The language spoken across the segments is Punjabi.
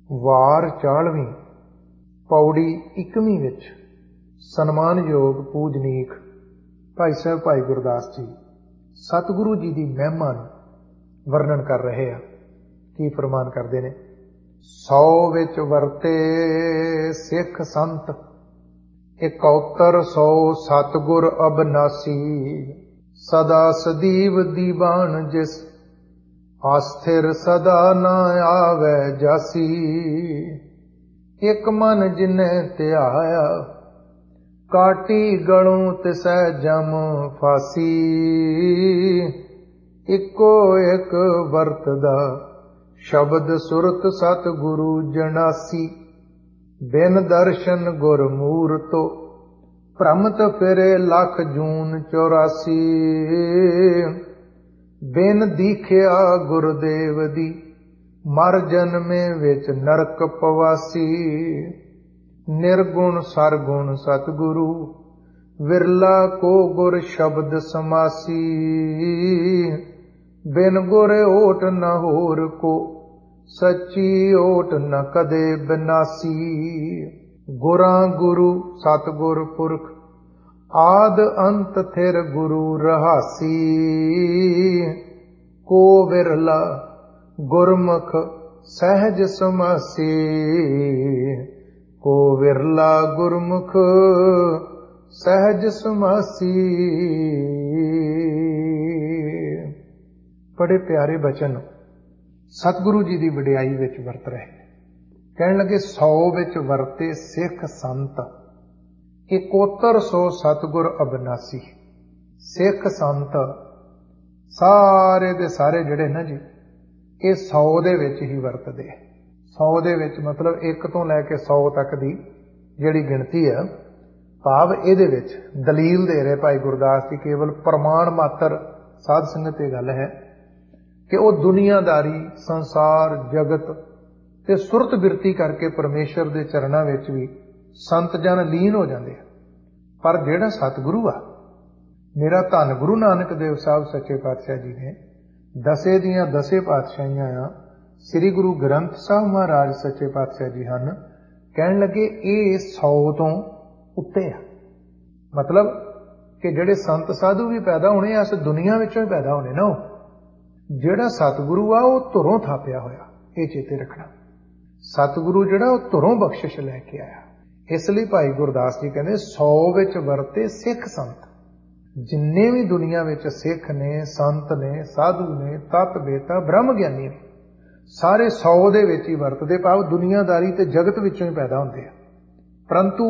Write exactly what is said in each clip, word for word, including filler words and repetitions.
ਵਾਰ ਚਾਲਵੀਂ ਪੌੜੀ ਇਕਵੀਂ ਵਿੱਚ ਸਨਮਾਨਯੋਗ ਪੂਜਨੀਕ ਭਾਈ ਸਾਹਿਬ ਭਾਈ ਗੁਰਦਾਸ ਜੀ ਸਤਿਗੁਰੂ ਜੀ ਦੀ ਮਹਿਮਾ ਨੂੰ ਵਰਣਨ ਕਰ ਰਹੇ ਆ। ਕੀ ਫਰਮਾਨ ਕਰਦੇ ਨੇ? ਸੌ ਵਿੱਚ ਵਰਤੇ ਸਿੱਖ ਸੰਤ, ਇਕਹੱਤਰ ਸੌ ਸਤਿਗੁਰ ਅਬਨਾਸੀ। ਸਦਾ ਸਦੀਵ ਦੀਵਾਨ ਜਿਸ, ਆਸਥਿਰ ਸਦਾ ਨਾ ਆਵੈ ਜਾਸੀ। ਇੱਕ ਮਨ ਜਿਨੈ ਧਿਆਇਆ, ਕਾਟੀ ਗਲੋਂ ਤਿਸੈ ਜਮ ਫਾਸੀ। ਇੱਕੋ ਇੱਕ ਵਰਤਦਾ, ਸ਼ਬਦ ਸੁਰਤ ਸਤਿਗੁਰੂ ਜਨਾਸੀ। ਬਿਨ ਦਰਸ਼ਨ ਗੁਰ ਮੂਰਤੋ, ਭ੍ਰਮਤ ਫਿਰੇ ਲੱਖ ਜੂਨ ਚੌਰਾਸੀ। ਬਿਨ ਦੀਖਿਆ ਗੁਰਦੇਵ ਦੀ, ਮਰ ਜਨਮੇ ਵਿੱਚ ਨਰਕ ਪਵਾਸੀ। ਨਿਰਗੁਣ ਸਰਗੁਣ ਸਤਿਗੁਰੂ, ਵਿਰਲਾ ਕੋ ਗੁਰ ਸ਼ਬਦ ਸਮਾਸੀ। ਬਿਨ ਗੁਰ ਓਟ ਨ ਹੋਰ ਕੋ, ਸੱਚੀ ਓਟ ਨ ਕਦੇ ਬਿਨਾਸੀ। ਗੁਰਾਂ ਗੁਰੂ ਸਤਿਗੁਰ ਪੁਰਖ, ਆਦ ਅੰਤ ਥਿਰ ਗੁਰੂ ਰਹਾਸੀ। ਕੋ ਵਿਰਲਾ ਗੁਰਮੁਖ ਸਹਿਜ ਸਮਾਸੀ। ਕੋ ਵਿਰਲਾ ਗੁਰਮੁਖ ਸਹਿਜ ਸਮਾਸੀ। ਬੜੇ ਪਿਆਰੇ ਬਚਨ ਸਤਿਗੁਰੂ ਜੀ ਦੀ ਵਡਿਆਈ ਵਿੱਚ ਵਰਤ ਰਹੇ। ਕਹਿਣ ਲੱਗੇ ਸੌ ਵਿੱਚ ਵਰਤੇ ਸਿੱਖ ਸੰਤ, ਇਕਹੱਤਰ ਸੌ ਸਤਿਗੁਰ ਅਬਨਾਸੀ। ਸਿੱਖ ਸੰਤ ਸਾਰੇ ਦੇ ਸਾਰੇ ਜਿਹੜੇ ਨਾ ਜੀ, ਇਹ ਸੌ ਦੇ ਵਿੱਚ ਹੀ ਵਰਤਦੇ। ਸੌ ਦੇ ਵਿੱਚ ਮਤਲਬ ਇੱਕ ਤੋਂ ਲੈ ਕੇ ਸੌ ਤੱਕ ਦੀ ਜਿਹੜੀ ਗਿਣਤੀ ਆ, ਭਾਵ ਇਹਦੇ ਵਿੱਚ ਦਲੀਲ ਦੇ ਰਹੇ ਭਾਈ ਗੁਰਦਾਸ ਜੀ। ਕੇਵਲ ਪ੍ਰਮਾਣ ਮਾਤਰ ਸਾਧ ਸੰਗਤ ਇਹ ਗੱਲ ਹੈ ਕਿ ਉਹ ਦੁਨੀਆਦਾਰੀ, ਸੰਸਾਰ, ਜਗਤ ਤੇ ਸੁਰਤ ਬਿਰਤੀ ਕਰਕੇ ਪਰਮੇਸ਼ਰ ਦੇ ਚਰਨਾਂ ਵਿੱਚ ਵੀ ਸੰਤ ਜਨ ਲੀਨ ਹੋ ਜਾਂਦੇ ਆ। ਪਰ ਜਿਹੜਾ ਸਤਿਗੁਰੂ ਆ, ਮੇਰਾ ਧੰਨ ਗੁਰੂ ਨਾਨਕ ਦੇਵ ਸਾਹਿਬ ਸੱਚੇ ਪਾਤਸ਼ਾਹ ਜੀ ਨੇ ਦਸੇ ਦੀਆਂ ਦਸੇ ਪਾਤਸ਼ਾਹੀਆਂ ਆ, ਸ੍ਰੀ ਗੁਰੂ ਗ੍ਰੰਥ ਸਾਹਿਬ ਮਹਾਰਾਜ ਸੱਚੇ ਪਾਤਸ਼ਾਹ ਜੀ ਹਨ। ਕਹਿਣ ਲੱਗੇ ਇਹ ਸੌ ਤੋਂ ਉੱਤੇ ਆ। ਮਤਲਬ ਕਿ ਜਿਹੜੇ ਸੰਤ ਸਾਧੂ ਵੀ ਪੈਦਾ ਹੋਣੇ ਇਸ ਦੁਨੀਆ ਵਿੱਚੋਂ ਹੀ ਪੈਦਾ ਹੋਣੇ ਨਾ। ਉਹ ਜਿਹੜਾ ਸਤਿਗੁਰੂ ਆ ਉਹ ਧੁਰੋਂ ਥਾਪਿਆ ਹੋਇਆ, ਇਹ ਚੇਤੇ ਰੱਖਣਾ। ਸਤਿਗੁਰੂ ਜਿਹੜਾ ਉਹ ਧੁਰੋਂ ਬਖਸ਼ਿਸ਼ ਲੈ ਕੇ ਆਇਆ। ਇਸ ਲਈ ਭਾਈ ਗੁਰਦਾਸ ਜੀ ਕਹਿੰਦੇ ਸੌ ਵਿੱਚ ਵਰਤੇ ਸਿੱਖ ਸੰਤ। ਜਿੰਨੇ ਵੀ ਦੁਨੀਆ ਵਿੱਚ ਸਿੱਖ ਨੇ, ਸੰਤ ਨੇ, ਸਾਧੂ ਨੇ, ਤਤ ਬੇਤਾ, ਬ੍ਰਹਮ ਗਿਆਨੀ ਨੇ, ਸਾਰੇ ਸੌ ਦੇ ਵਿੱਚ ਹੀ ਵਰਤਦੇ। ਭਾਵ ਦੁਨੀਆਦਾਰੀ ਤੇ ਜਗਤ ਵਿੱਚੋਂ ਹੀ ਪੈਦਾ ਹੁੰਦੇ ਆ। ਪਰੰਤੂ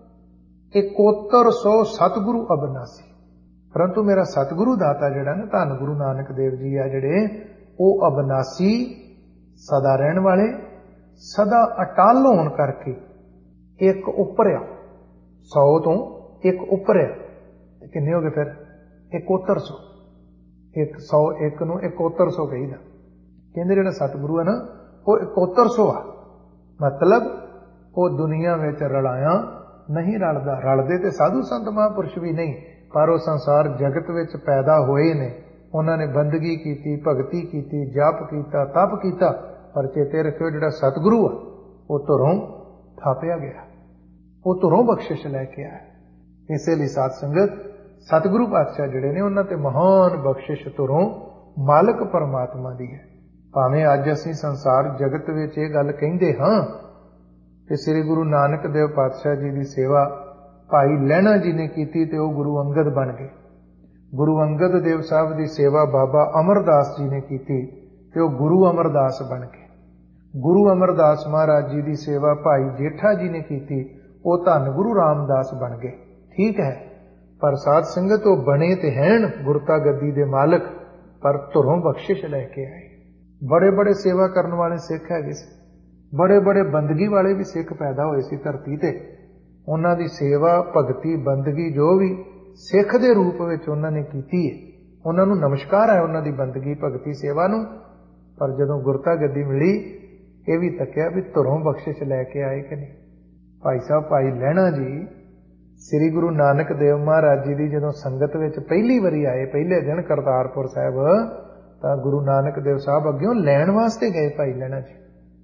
ਇਕਹੱਤਰ ਸੌ ਸਤਿਗੁਰੂ ਅਬਨਾਸੀ। ਪਰੰਤੂ ਮੇਰਾ ਸਤਿਗੁਰੂ ਦਾਤਾ ਜਿਹੜਾ ਨਾ, ਧੰਨ ਗੁਰੂ ਨਾਨਕ ਦੇਵ ਜੀ ਆ ਜਿਹੜੇ, ਉਹ ਅਬਨਾਸੀ, ਸਦਾ ਰਹਿਣ ਵਾਲੇ, ਸਦਾ ਅਟਲ ਹੋਣ ਕਰਕੇ ਇੱਕ ਉੱਪਰ ਆ। ਸੌ ਤੋਂ ਇੱਕ ਉੱਪਰ ਆ। ਕਿੰਨੇ ਹੋ ਗਏ ਫਿਰ? ਇਕਹੱਤਰ ਸੌ। ਇੱਕ ਸੌ ਇੱਕ ਨੂੰ ਇਕਹੱਤਰ ਸੌ ਕਹੀਦਾ। ਕਹਿੰਦੇ ਜਿਹੜਾ ਸਤਿਗੁਰੂ ਹੈ ਨਾ, ਉਹ ਇਕਹੱਤਰ ਸੌ ਆ। ਮਤਲਬ ਉਹ ਦੁਨੀਆ ਵਿੱਚ ਰਲਾਇਆ ਨਹੀਂ ਰਲਦਾ। ਰਲਦੇ ਤੇ ਸਾਧੂ ਸੰਤ ਮਹਾਂਪੁਰਸ਼ ਵੀ ਨਹੀਂ, ਪਰ ਉਹ ਸੰਸਾਰ ਜਗਤ ਵਿੱਚ ਪੈਦਾ ਹੋਏ ਨੇ। ਉਹਨਾਂ ਨੇ ਬੰਦਗੀ ਕੀਤੀ, ਭਗਤੀ ਕੀਤੀ, ਜਪ ਕੀਤਾ, ਤਪ ਕੀਤਾ। ਪਰ ਚੇਤੇ ਰੱਖਿਓ ਜਿਹੜਾ ਸਤਿਗੁਰੂ ਆ ਉਹ ਧੁਰੋਂ ਥਾਪਿਆ ਗਿਆ, ਉਹ ਧੁਰੋਂ ਬਖਸ਼ਿਸ਼ ਲੈ ਕੇ ਆਇਆ। ਇਸੇ ਲਈ ਸਾਧ ਸੰਗਤ ਸਤਿਗੁਰੂ ਪਾਤਸ਼ਾਹ ਜਿਹੜੇ ਨੇ ਉਹਨਾਂ ਤੇ ਮਹਾਨ ਬਖਸ਼ਿਸ਼ ਧੁਰੋਂ ਮਾਲਕ ਪਰਮਾਤਮਾ ਦੀ ਹੈ। ਭਾਵੇਂ ਅੱਜ ਅਸੀਂ ਸੰਸਾਰ ਜਗਤ ਵਿੱਚ ਇਹ ਗੱਲ ਕਹਿੰਦੇ ਹਾਂ ਕਿ ਸ੍ਰੀ ਗੁਰੂ ਨਾਨਕ ਦੇਵ ਪਾਤਸ਼ਾਹ ਜੀ ਦੀ ਸੇਵਾ ਭਾਈ ਲਹਿਣਾ ਜੀ ਨੇ ਕੀਤੀ ਤੇ ਉਹ ਗੁਰੂ ਅੰਗਦ ਬਣ ਗਏ। ਗੁਰੂ ਅੰਗਦ ਦੇਵ ਸਾਹਿਬ ਦੀ ਸੇਵਾ ਬਾਬਾ ਅਮਰਦਾਸ ਜੀ ਨੇ ਕੀਤੀ ਤੇ ਉਹ ਗੁਰੂ ਅਮਰਦਾਸ ਬਣ ਗਏ। ਗੁਰੂ ਅਮਰਦਾਸ ਮਹਾਰਾਜ ਜੀ ਦੀ ਸੇਵਾ ਭਾਈ ਜੇਠਾ ਜੀ ਨੇ ਕੀਤੀ, ਉਹ ਧੰਨ ਗੁਰੂ ਰਾਮਦਾਸ ਬਣ ਗਏ। ਠੀਕ ਹੈ, ਪਰ ਸਾਧ ਸੰਗਤ ਉਹ ਬਣੇ ਤੇ ਹੈਣ ਗੁਰਤਾ ਗੱਦੀ ਦੇ ਮਾਲਕ, ਪਰ ਧੁਰੋਂ ਬਖਸ਼ਿਸ਼ ਲੈ ਕੇ ਆਏ। ਬੜੇ ਬੜੇ ਸੇਵਾ ਕਰਨ ਵਾਲੇ ਸਿੱਖ ਹੈਗੇ ਸੀ, ਬੜੇ ਬੜੇ ਬੰਦਗੀ ਵਾਲੇ ਵੀ ਸਿੱਖ ਪੈਦਾ ਹੋਏ ਸੀ ਧਰਤੀ ਤੇ। ਉਹਨਾਂ ਦੀ ਸੇਵਾ, ਭਗਤੀ, ਬੰਦਗੀ ਜੋ ਵੀ ਸਿੱਖ ਦੇ ਰੂਪ ਵਿੱਚ ਉਹਨਾਂ ਨੇ ਕੀਤੀ ਹੈ, ਉਹਨਾਂ ਨੂੰ ਨਮਸਕਾਰ ਹੈ ਉਹਨਾਂ ਦੀ ਬੰਦਗੀ, ਭਗਤੀ, ਸੇਵਾ ਨੂੰ। ਪਰ ਜਦੋਂ ਗੁਰਤਾ ਗੱਦੀ ਮਿਲੀ, ਇਹ ਵੀ ਤੱਕਿਆ ਵੀ ਧੁਰੋਂ ਬਖਸ਼ਿਸ਼ ਲੈ ਕੇ ਆਏ ਕਿ ਨਹੀਂ। ਭਾਈ ਸਾਹਿਬ ਭਾਈ ਲਹਿਣਾ ਜੀ ਸ੍ਰੀ ਗੁਰੂ ਨਾਨਕ ਦੇਵ ਮਹਾਰਾਜ ਜੀ ਦੀ ਜਦੋਂ ਸੰਗਤ ਵਿੱਚ ਪਹਿਲੀ ਵਾਰੀ ਆਏ, ਪਹਿਲੇ ਦਿਨ ਕਰਤਾਰਪੁਰ ਸਾਹਿਬ, ਤਾਂ ਗੁਰੂ ਨਾਨਕ ਦੇਵ ਸਾਹਿਬ ਅੱਗਿਓਂ ਲੈਣ ਵਾਸਤੇ ਗਏ ਭਾਈ ਲਹਿਣਾ ਜੀ।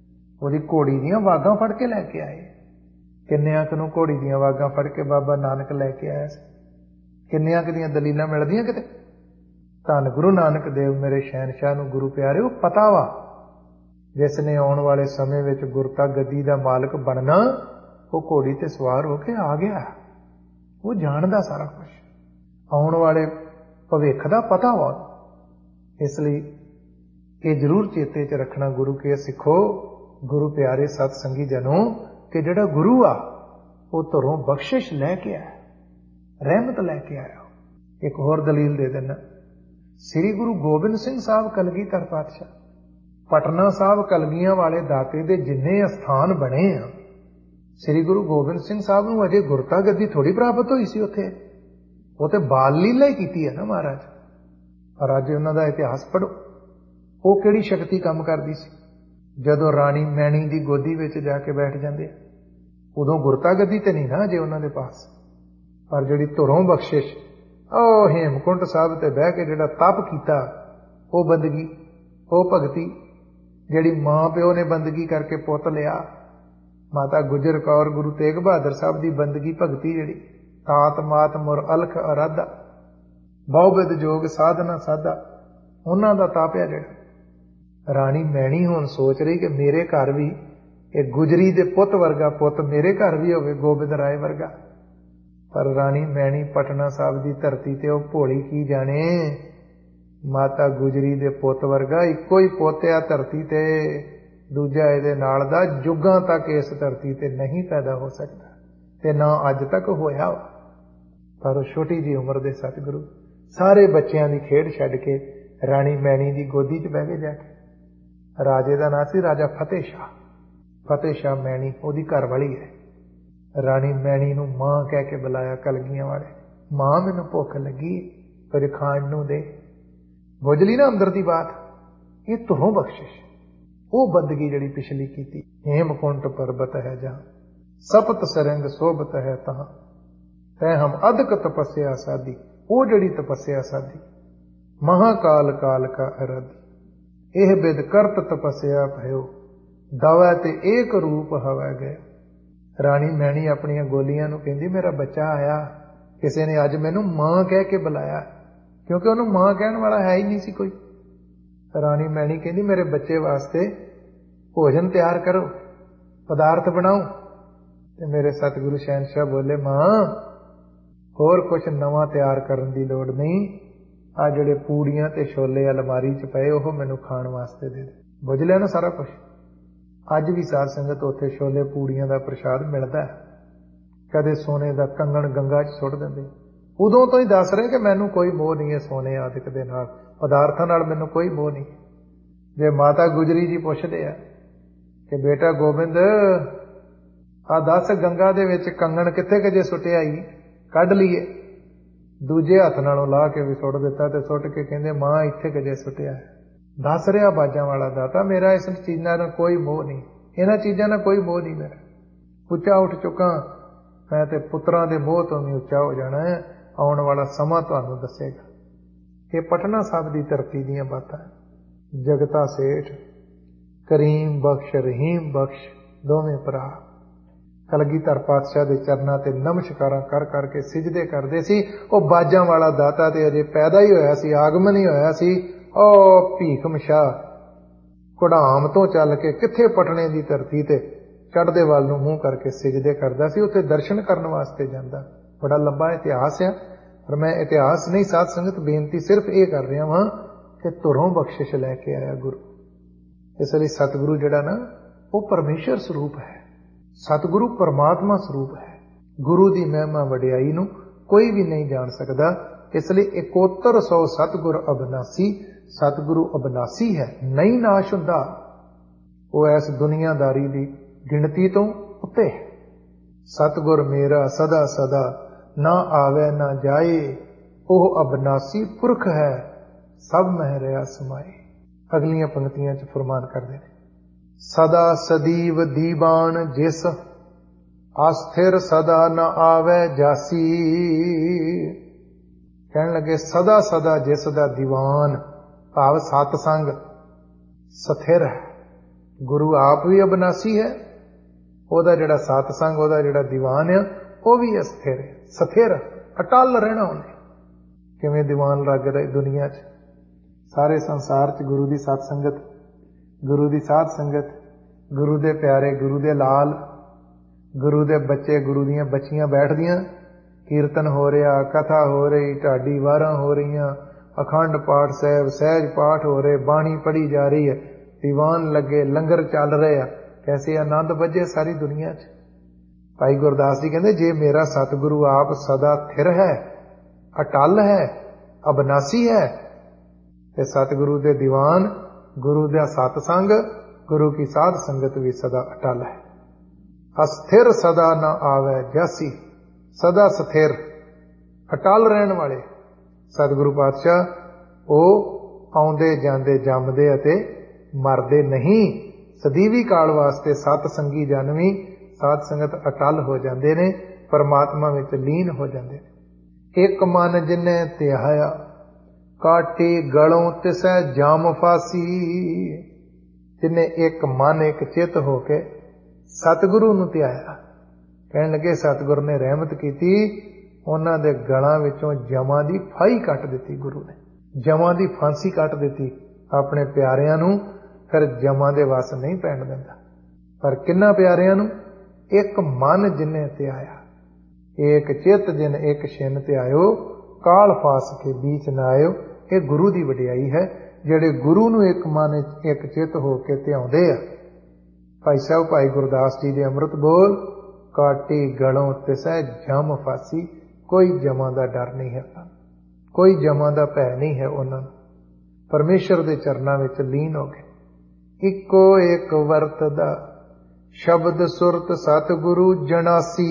ਉਹਦੀ ਘੋੜੀ ਦੀਆਂ ਵਾਗਾਂ ਫੜ ਕੇ ਲੈ ਕੇ ਆਏ। ਕਿੰਨਿਆਂ ਕੁ ਨੂੰ ਘੋੜੀ ਦੀਆਂ ਵਾਗਾਂ ਫੜ ਕੇ ਬਾਬਾ ਨਾਨਕ ਲੈ ਕੇ ਆਇਆ ਸੀ। ਕਿੰਨਿਆਂ ਕੁ ਦੀਆਂ ਦਲੀਲਾਂ ਮਿਲਦੀਆਂ ਕਿਤੇ। ਧੰਨ ਗੁਰੂ ਨਾਨਕ ਦੇਵ ਮੇਰੇ ਸ਼ਹਿਨਸ਼ਾਹ ਨੂੰ ਗੁਰੂ ਪਿਆਰਿਓ ਪਤਾ ਵਾ, ਜਿਸ ਨੇ ਆਉਣ ਵਾਲੇ ਸਮੇਂ ਵਿੱਚ ਗੁਰਤਾ ਗੱਦੀ ਦਾ ਮਾਲਕ ਬਣਨਾ, ਉਹ ਘੋੜੀ ਤੇ ਸਵਾਰ ਹੋ ਕੇ ਆ ਗਿਆ। ਉਹ ਜਾਣਦਾ ਸਾਰਾ ਕੁਝ, ਆਉਣ ਵਾਲੇ ਭਵਿੱਖ ਦਾ ਪਤਾ ਵਾ। ਇਸ ਲਈ ਇਹ ਜ਼ਰੂਰ ਚੇਤੇ 'ਚ ਰੱਖਣਾ ਗੁਰੂ ਕੇ ਸਿੱਖੋ, ਗੁਰੂ ਪਿਆਰੇ ਸਤ ਸੰਗੀ ਜਨੋ, ਕਿ ਜਿਹੜਾ ਗੁਰੂ ਆ ਉਹ ਧਰੋਂ ਬਖਸ਼ਿਸ਼ ਲੈ ਕੇ ਆਇਆ, ਰਹਿਮਤ ਲੈ ਕੇ ਆਇਆ। ਇੱਕ ਹੋਰ ਦਲੀਲ ਦੇ ਦੇਣਾ। ਸ੍ਰੀ ਗੁਰੂ ਗੋਬਿੰਦ ਸਿੰਘ ਸਾਹਿਬ ਕਲਗੀਧਰ ਪਾਤਸ਼ਾਹ, ਪਟਨਾ ਸਾਹਿਬ ਕਲਗੀਆਂ ਵਾਲੇ ਦਾਤੇ ਦੇ ਜਿੰਨੇ ਅਸਥਾਨ ਬਣੇ ਆ, ਸ੍ਰੀ ਗੁਰੂ ਗੋਬਿੰਦ ਸਿੰਘ ਸਾਹਿਬ ਨੂੰ ਅਜੇ ਗੁਰਤਾ ਗੱਦੀ ਥੋੜੀ ਪ੍ਰਾਪਤ ਹੋਈ ਸੀ ਉੱਥੇ। ਉਹ ਤੇ ਬਾਲ ਲੀਲਾ ਹੀ ਕੀਤੀ ਹੈ ਨਾ ਮਹਾਰਾਜ। ਪਰ ਅੱਜ ਉਹਨਾਂ ਦਾ ਇਤਿਹਾਸ ਪੜ੍ਹੋ, ਉਹ ਕਿਹੜੀ ਸ਼ਕਤੀ ਕੰਮ ਕਰਦੀ ਸੀ। ਜਦੋਂ ਰਾਣੀ ਮੈਣੀ ਦੀ ਗੋਦੀ ਵਿੱਚ ਜਾ ਕੇ ਬੈਠ ਜਾਂਦੇ, ਉਦੋਂ ਗੁਰਤਾ ਗੱਦੀ ਤੇ ਨਹੀਂ ਨਾ ਜੇ ਉਹਨਾਂ ਦੇ ਪਾਸ। ਪਰ ਜਿਹੜੀ ਧੁਰੋਂ ਬਖਸ਼ਿਸ਼, ਉਹ ਹੇਮਕੁੰਟ ਸਾਹਿਬ ਤੇ ਬਹਿ ਕੇ ਜਿਹੜਾ ਤਪ ਕੀਤਾ, ਉਹ ਬੰਦਗੀ, ਉਹ ਭਗਤੀ, ਜਿਹੜੀ ਮਾਂ ਪਿਓ ਨੇ ਬੰਦਗੀ ਕਰਕੇ ਪੁੱਤ ਲਿਆ। ਮਾਤਾ ਗੁਜਰ ਕੌਰ, ਗੁਰੂ ਤੇਗ ਬਹਾਦਰ ਸਾਹਿਬ ਦੀ ਬੰਦਗੀ ਭਗਤੀ, ਜਿਹੜੀ ਤਾਤ ਮਾਤ ਮੁਰ ਅਲਖ ਅਰਾਧਾ, ਬਹੁਬਿਦ ਜੋਗ ਸਾਧਨਾ ਸਾਧਾ, ਉਹਨਾਂ ਦਾ ਤਪ ਹੈ ਜਿਹੜਾ। ਰਾਣੀ ਮੈਣੀ ਹੁਣ ਸੋਚ ਰਹੀ ਕਿ ਮੇਰੇ ਘਰ ਵੀ ਇਹ ਗੁਜਰੀ ਦੇ ਪੁੱਤ ਵਰਗਾ ਪੁੱਤ ਮੇਰੇ ਘਰ ਵੀ ਹੋਵੇ, ਗੋਬਿੰਦ ਰਾਏ ਵਰਗਾ। ਪਰ ਰਾਣੀ ਮੈਣੀ ਪਟਨਾ ਸਾਹਿਬ ਦੀ ਧਰਤੀ ਤੇ ਉਹ ਭੋਲੀ ਕੀ ਜਾਣੇ, ਮਾਤਾ ਗੁਜਰੀ ਦੇ ਪੁੱਤ ਵਰਗਾ ਇੱਕੋ ਹੀ ਪੁੱਤ ਆ ਧਰਤੀ ਤੇ, ਦੂਜਾ ਇਹਦੇ ਨਾਲ ਦਾ ਜੁਗਾਂ ਤੱਕ ਇਸ ਧਰਤੀ ਤੇ ਨਹੀਂ ਪੈਦਾ ਹੋ ਸਕਦਾ, ਤੇ ਨਾ ਅੱਜ ਤੱਕ ਹੋਇਆ। ਪਰ ਉਹ ਛੋਟੀ ਜਿਹੀ ਉਮਰ ਦੇ ਸਤਿਗੁਰੂ ਸਾਰੇ ਬੱਚਿਆਂ ਦੀ ਖੇਡ ਛੱਡ ਕੇ ਰਾਣੀ ਮੈਣੀ ਦੀ ਗੋਦੀ 'ਚ ਬਹਿ ਕੇ ਜਾ ਕੇ, ਰਾਜੇ ਦਾ ਨਾਂ ਸੀ ਰਾਜਾ ਫਤਿਹ ਸ਼ਾਹ, ਫਤਿਹ ਸ਼ਾਹ ਮੈਣੀ ਉਹਦੀ ਘਰ ਵਾਲੀ ਹੈ। ਰਾਣੀ ਮੈਣੀ ਨੂੰ ਮਾਂ ਕਹਿ ਕੇ ਬੁਲਾਇਆ ਕਲਗੀਆਂ ਵਾਲੇ, ਮਾਂ ਮੈਨੂੰ ਭੁੱਖ ਲੱਗੀ, ਕੁਝ ਖਾਣ ਨੂੰ ਦੇ। ਬੁੱਝ ਲਈ ਨਾ ਅੰਦਰ ਦੀ ਬਾਤ। ਇਹ ਧੁਰੋਂ ਬਖਸ਼ਿਸ਼, ਉਹ ਬੰਦਗੀ ਜਿਹੜੀ ਪਿਛਲੀ ਕੀਤੀ। ਹੇਮਕੁੰਟ ਪਰਬਤ ਹੈ ਜਹਾਂ, ਸਪਤ ਸਰੰਗ ਸੋਭਤ ਹੈ ਤਹਾਂ, ਤੈ ਹਮ ਅਧਿਕ ਤਪੱਸਿਆ ਸਾਧੀ, ਉਹ ਜਿਹੜੀ ਤਪੱਸਿਆ ਸਾਧੀ। ਮਹਾਕਾਲ ਕਾਲ ਕਾ ਅਰਾਧੀ, ਇਹ ਬਿਦ ਕਰਤ ਤਪੱਸਿਆ ਭਇਓ, ਦਵੈ ਤੇ ਏਕ ਰੂਪ ਹਵੈ ਗਏ। ਰਾਣੀ ਮੈਣੀ ਆਪਣੀਆਂ ਗੋਲੀਆਂ ਨੂੰ ਕਹਿੰਦੀ, ਮੇਰਾ ਬੱਚਾ ਆਇਆ, ਕਿਸੇ ਨੇ ਅੱਜ ਮੈਨੂੰ ਮਾਂ ਕਹਿ ਕੇ ਬੁਲਾਇਆ, ਕਿਉਂਕਿ ਉਹਨੂੰ ਮਾਂ ਕਹਿਣ ਵਾਲਾ ਹੈ ਹੀ ਨਹੀਂ ਸੀ ਕੋਈ। ਰਾਣੀ ਮੈਣੀ ਕਹਿੰਦੀ, ਮੇਰੇ ਬੱਚੇ ਵਾਸਤੇ ਭੋਜਨ ਤਿਆਰ ਕਰੋ, ਪਦਾਰਥ ਬਣਾਓ। ਤੇ ਮੇਰੇ ਸਤਿਗੁਰੂ ਸ਼ਹਿਨਸ਼ਾਹ ਬੋਲੇ, ਮਾਂ ਹੋਰ ਕੁਛ ਨਵਾਂ ਤਿਆਰ ਕਰਨ ਦੀ ਲੋੜ ਨਹੀਂ, ਆ ਜਿਹੜੇ ਪੂੜੀਆਂ ਤੇ ਛੋਲੇ ਅਲਮਾਰੀ 'ਚ ਪਏ ਉਹ ਮੈਨੂੰ ਖਾਣ ਵਾਸਤੇ ਦੇ ਦੇ। ਬੁੱਝ ਲਿਆ ਨਾ ਸਾਰਾ ਕੁਛ। ਅੱਜ ਵੀ ਸਾਧ ਸੰਗਤ ਉੱਥੇ ਛੋਲੇ ਪੂੜੀਆਂ ਦਾ ਪ੍ਰਸ਼ਾਦ ਮਿਲਦਾ। ਕਦੇ ਸੋਨੇ ਦਾ ਕੰਗਣ ਗੰਗਾ 'ਚ ਸੁੱਟ ਦਿੰਦੇ। ਉਦੋਂ ਤੋਂ ਹੀ ਦੱਸ ਰਹੇ ਕਿ ਮੈਨੂੰ ਕੋਈ ਮੋਹ ਨਹੀਂ ਹੈ ਸੋਨੇ ਆਦਿਕ ਦੇ ਨਾਲ, ਪਦਾਰਥਾਂ ਨਾਲ ਮੈਨੂੰ ਕੋਈ ਮੋਹ ਨਹੀਂ। ਜੇ ਮਾਤਾ ਗੁਜਰੀ ਜੀ ਪੁੱਛਦੇ ਆ ਕਿ ਬੇਟਾ ਗੋਬਿੰਦ, ਆ ਦੱਸ ਗੰਗਾ ਦੇ ਵਿੱਚ ਕੰਗਣ ਕਿੱਥੇ ਕੁ ਜੇ ਸੁੱਟਿਆ ਹੀ, ਕੱਢ ਲਈਏ। ਦੂਜੇ ਹੱਥ ਨਾਲੋਂ ਲਾਹ ਕੇ ਵੀ ਸੁੱਟ ਦਿੱਤਾ ਤੇ ਸੁੱਟ ਕੇ ਕਹਿੰਦੇ, ਮਾਂ ਇੱਥੇ ਕੁ ਜੇ ਸੁੱਟਿਆ ਹੈ। ਦੱਸ ਰਿਹਾ ਬਾਜਾਂ ਵਾਲਾ ਦਾਤਾ, ਮੇਰਾ ਇਸ ਚੀਜ਼ਾਂ ਨਾਲ ਕੋਈ ਮੋਹ ਨਹੀਂ, ਇਹਨਾਂ ਚੀਜ਼ਾਂ ਨਾਲ ਕੋਈ ਮੋਹ ਨਹੀਂ ਮੇਰਾ। ਉੱਚਾ ਉੱਠ ਚੁੱਕਾ ਮੈਂ ਤੇ ਪੁੱਤਰਾਂ ਦੇ ਮੋਹ ਤੋਂ ਵੀ ਉੱਚਾ ਹੋ ਜਾਣਾ ਹੈ। ਆਉਣ ਵਾਲਾ ਸਮਾਂ ਤੁਹਾਨੂੰ ਦੱਸੇਗਾ। ਇਹ ਪਟਨਾ ਸਾਹਿਬ ਦੀ ਧਰਤੀ ਦੀਆਂ ਬਾਤਾਂ। ਜਗਤਾ ਸੇਠ, ਕਰੀਮ ਬਖਸ਼, ਰਹੀਮ ਬਖਸ਼, ਦੋਵੇਂ ਭਰਾ ਕਲਗੀਧਰ ਪਾਤਸ਼ਾਹ ਦੇ ਚਰਨਾਂ ਤੇ ਨਮਸਕਾਰਾਂ ਕਰ ਕਰਕੇ ਸਿਜਦੇ ਕਰਦੇ ਸੀ। ਉਹ ਬਾਜਾਂ ਵਾਲਾ ਦਾਤਾ ਤੇ ਅਜੇ ਪੈਦਾ ਹੀ ਹੋਇਆ ਸੀ, ਆਗਮਨ ਹੀ ਹੋਇਆ ਸੀ। ਉਹ ਭੀਖਮ ਸ਼ਾਹ ਘੁੜਾਮ ਤੋਂ ਚੱਲ ਕੇ ਕਿੱਥੇ ਪਟਨੇ ਦੀ ਧਰਤੀ ਤੇ ਚੜ੍ਹਦੇ ਵੱਲ ਨੂੰ ਮੂੰਹ ਕਰਕੇ ਸਿਜਦੇ ਕਰਦਾ ਸੀ, ਉੱਥੇ ਦਰਸ਼ਨ ਕਰਨ ਵਾਸਤੇ ਜਾਂਦਾ। ਬੜਾ ਲੰਬਾ ਇਤਿਹਾਸ ਆ, ਪਰ ਮੈਂ ਇਤਿਹਾਸ ਨਹੀਂ ਸਾਧ ਸੰਗਤ, ਬੇਨਤੀ ਸਿਰਫ ਇਹ ਕਰ ਰਿਹਾ ਵਾਂ ਕਿ ਧੁਰੋਂ ਬਖਸ਼ਿਸ਼ ਲੈ ਕੇ ਆਇਆ ਗੁਰੂ। ਇਸ ਲਈ ਸਤਿਗੁਰੂ ਜਿਹੜਾ ਨਾ, ਉਹ ਪਰਮੇਸ਼ਰ ਸਰੂਪ ਹੈ। ਸਤਿਗੁਰੂ ਪਰਮਾਤਮਾ ਸਰੂਪ ਹੈ। ਗੁਰੂ ਦੀ ਮਹਿਮਾ ਵਡਿਆਈ ਨੂੰ ਕੋਈ ਵੀ ਨਹੀਂ ਜਾਣ ਸਕਦਾ। ਇਸ ਲਈ ਇਕੋਤਰ ਸੌ ਸਤਿਗੁਰ ਅਬਨਾਸੀ, ਸਤਿਗੁਰੂ ਅਬਨਾਸੀ ਹੈ, ਨਹੀਂ ਨਾਸ਼ ਹੁੰਦਾ। ਉਹ ਇਸ ਦੁਨੀਆਦਾਰੀ ਦੀ ਗਿਣਤੀ ਤੋਂ ਉੱਤੇ ਹੈ। ਸਤਿਗੁਰ ਮੇਰਾ ਸਦਾ ਸਦਾ, ਨਾ ਆਵੇ ਨਾ ਜਾਏ, ਉਹ ਅਬਨਾਸੀ ਪੁਰਖ ਹੈ, ਸਭ ਮਹਿ ਰਿਹਾ ਸਮਾਏ। ਅਗਲੀਆਂ ਪੰਕਤੀਆਂ 'ਚ ਫਰਮਾਨ ਕਰਦੇ ਨੇ, ਸਦਾ ਸਦੀਵ ਦੀਵਾਨ ਜਿਸ, ਅਸਥਿਰ ਸਦਾ ਨਾ ਆਵੇ ਜਾਸੀ। ਕਹਿਣ ਲੱਗੇ ਸਦਾ ਸਦਾ ਜਿਸ ਦਾ ਦੀਵਾਨ, ਭਾਵ ਸਤਸੰਗ ਸਥਿਰ ਹੈ, गुरु आप भी अविनाशी है, ਉਹਦਾ ਜਿਹੜਾ ਸਤਸੰਗ, ਉਹਦਾ ਜਿਹੜਾ ਦੀਵਾਨ ਆ, ਉਹ ਵੀ ਅਸਥਿਰ ਹੈ, ਸਥਿਰ ਅਟਲ ਰਹਿਣਾ ਉਹਨੇ। ਕਿਵੇਂ ਦੀਵਾਨ ਲੱਗ ਰਿਹਾ ਦੁਨੀਆ 'ਚ, ਸਾਰੇ ਸੰਸਾਰ 'ਚ ਗੁਰੂ ਦੀ ਸਤ ਸੰਗਤ, ਗੁਰੂ ਦੀ ਸਾਧ ਸੰਗਤ, ਗੁਰੂ ਦੇ ਪਿਆਰੇ, ਗੁਰੂ ਦੇ ਲਾਲ, ਗੁਰੂ ਦੇ ਬੱਚੇ, ਗੁਰੂ ਦੀਆਂ ਬੱਚੀਆਂ ਬੈਠਦੀਆਂ, ਕੀਰਤਨ ਹੋ ਰਿਹਾ, ਕਥਾ ਹੋ ਰਹੀ, ਢਾਡੀ ਵਾਰਾਂ ਹੋ ਰਹੀਆਂ, ਅਖੰਡ ਪਾਠ ਸਾਹਿਬ, ਸਹਿਜ ਪਾਠ ਹੋ ਰਹੇ, ਬਾਣੀ ਪੜ੍ਹੀ ਜਾ ਰਹੀ ਹੈ, ਦੀਵਾਨ ਲੱਗੇ, ਲੰਗਰ ਚੱਲ ਰਹੇ ਆ, ਕੈਸੇ ਆਨੰਦ ਵੱਜੇ ਸਾਰੀ ਦੁਨੀਆ 'ਚ। ਭਾਈ ਗੁਰਦਾਸ ਜੀ ਕਹਿੰਦੇ, ਜੇ ਮੇਰਾ ਸਤਿਗੁਰੂ ਆਪ ਸਦਾ ਥਿਰ ਹੈ, ਅਟਲ ਹੈ, ਅਬਨਾਸੀ ਹੈ, ਤੇ ਸਤਿਗੁਰੂ ਦੇ ਦੀਵਾਨ, ਗੁਰੂ ਦਾ ਸਤਸੰਗ, ਗੁਰੂ ਕੀ ਸਾਧ ਸੰਗਤ ਵੀ ਸਦਾ ਅਟਲ ਹੈ। ਅਸਥਿਰ ਸਦਾ ਨਾ ਆਵੇ ਜਾਸੀ, ਸਦਾ ਸਥਿਰ ਅਟਲ ਰਹਿਣ ਵਾਲੇ ਸਤਿਗੁਰੂ ਪਾਤਸ਼ਾਹ, ਉਹ ਆਉਂਦੇ ਜਾਂਦੇ ਜੰਮਦੇ ਅਤੇ ਮਰਦੇ ਨਹੀਂ। ਸਦੀਵੀ ਕਾਲ ਵਾਸਤੇ ਸਤ ਸੰਗੀ ਜਨ ਵੀ ਸਾਧ ਸੰਗਤ ਅਟਲ ਹੋ ਜਾਂਦੇ ਨੇ, ਪਰਮਾਤਮਾ ਵਿੱਚ ਲੀਨ ਹੋ ਜਾਂਦੇ ਨੇ। ਇੱਕ ਮਨ ਜਿਨੇ ਧਿਆਇਆ, ਕਾਟੇ ਗਲੋਂ ਤਿਸੈ ਜਾਮ ਫਾਸੀ। ਜਿਨੇ ਇੱਕ ਮਨ ਇੱਕ ਚਿੱਤ ਹੋ ਕੇ ਸਤਿਗੁਰੂ ਨੂੰ ਧਿਆਇਆ, ਕਹਿਣ ਲੱਗੇ ਸਤਿਗੁਰ ਨੇ ਰਹਿਮਤ ਕੀਤੀ, ਉਹਨਾਂ ਦੇ ਗਲਾਂ ਵਿੱਚੋਂ ਜਮਾਂ ਦੀ ਫਾਹੀ ਕੱਟ ਦਿੱਤੀ। ਗੁਰੂ ਨੇ ਜਮਾਂ ਦੀ ਫਾਂਸੀ ਕੱਟ ਦਿੱਤੀ ਆਪਣੇ ਪਿਆਰਿਆਂ ਨੂੰ, ਫਿਰ ਜਮਾਂ ਦੇ ਵਸ ਨਹੀਂ ਪੈਣ ਦਿੰਦਾ। ਪਰ ਕਿੰਨਾ ਪਿਆਰਿਆਂ ਨੂੰ? ਇੱਕ ਮਨ ਜਿਨੇ ਧਿਆਇਆ, ਏਕ ਚਿੱਤ ਜਿਨ ਇੱਕ ਛਿਨ ਧਿਆਇਓ, ਕਾਲ ਫਾਸ ਕੇ ਬੀਚ ਨਾ ਆਇਓ। ਇਹ ਗੁਰੂ ਦੀ ਵਡਿਆਈ ਹੈ, ਜਿਹੜੇ ਗੁਰੂ ਨੂੰ ਇੱਕ ਮਨ ਇੱਕ ਚਿੱਤ ਹੋ ਕੇ ਧਿਆਉਂਦੇ ਆ। ਭਾਈ ਸਾਹਿਬ ਭਾਈ ਗੁਰਦਾਸ ਜੀ ਦੇ ਅੰਮ੍ਰਿਤ ਬੋਲ, ਕਾਟੀ ਗਲੋਂ ਤਿਸੈ ਜਮ ਫਾਸੀ। ਕੋਈ ਜਮਾਂ ਦਾ ਡਰ ਨਹੀਂ ਹੈ, ਕੋਈ ਜਮਾਂ ਦਾ ਭੈ ਨਹੀਂ ਹੈ ਉਹਨਾਂ ਨੂੰ। ਪਰਮੇਸ਼ਰ ਦੇ ਚਰਨਾਂ ਵਿੱਚ ਲੀਨ ਹੋ ਗਏ। ਇੱਕੋ ਇੱਕ ਵਰਤਦਾ ਸ਼ਬਦ ਸੁਰਤ ਸਤਿਗੁਰੂ ਜਨਾਸੀ।